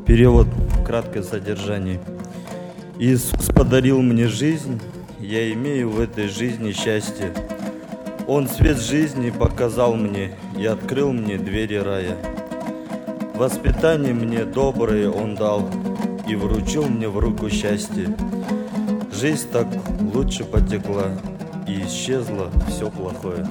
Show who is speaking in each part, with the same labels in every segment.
Speaker 1: Перевод, краткое содержание. Иисус подарил мне жизнь, я имею в этой жизни счастье. Он свет жизни показал мне и открыл мне двери рая. Воспитание мне доброе Он дал и вручил мне в руку счастье. Жизнь так лучше потекла, и исчезло все плохое.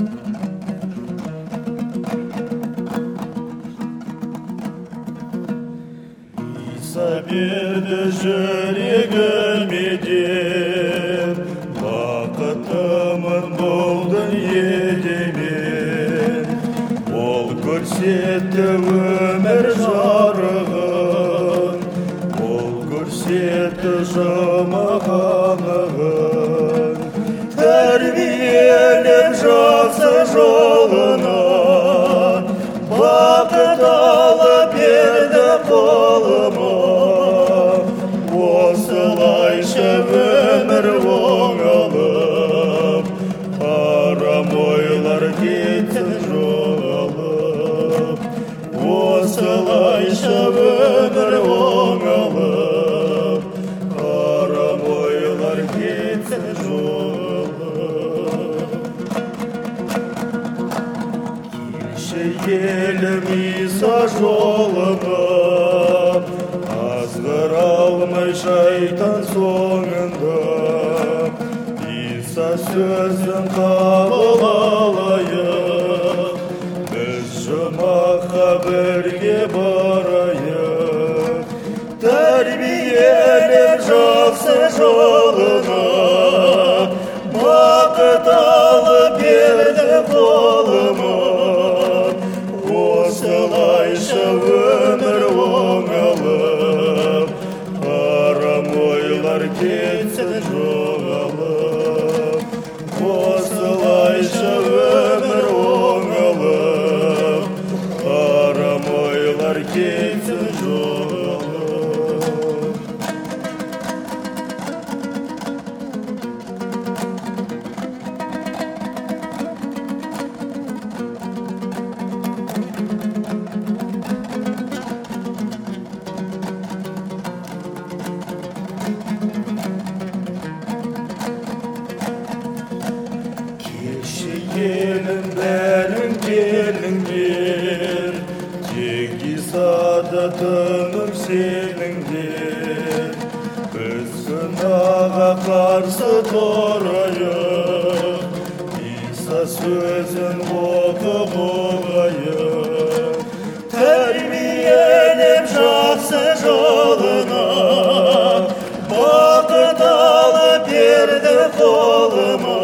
Speaker 2: Берді жүрегіме деп, бақытымын бұл дүниеде мен. Ол көрсетті өмір жарығын, ол көрсетті жұмағанығын. Тәрбиелеп жақсы жолына, бақыт алып берді қолыма. Осылайша өмір оңалып, арам ойлар кетсін жоғалып. Осылайша өмір оңалып, арам ойлар кетсін жоғалып. Келші елім Иса жолына, азғыр алмай шайтан соңында. Иса сөзін қабыл алайық, біз жұмаққа бірге барайық. Тәрбиелеп жақсы жолына, бақыт алып берді қолыма. Осылайша өмір оңалып, арам ойлар кетсін жоғалып. Осылайша өмір оңалып, арам ойлар кетсін жоғалып. Елім бәрін келіңдер, тек Исада тынып сеніңдер. Біз күнәға қарсы тұрайық, Иса сөзін оқып оңайық. Тәрбиелеп жақсы жолына, бақыт алып берді қолыма.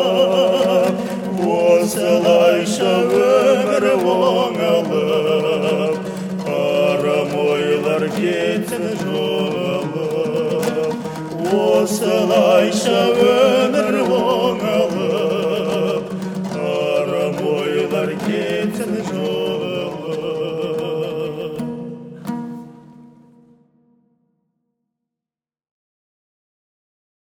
Speaker 2: Осылайша өмір оңалып, арам ойлар кетсін жоғалып. Осылайша өмір оңалып.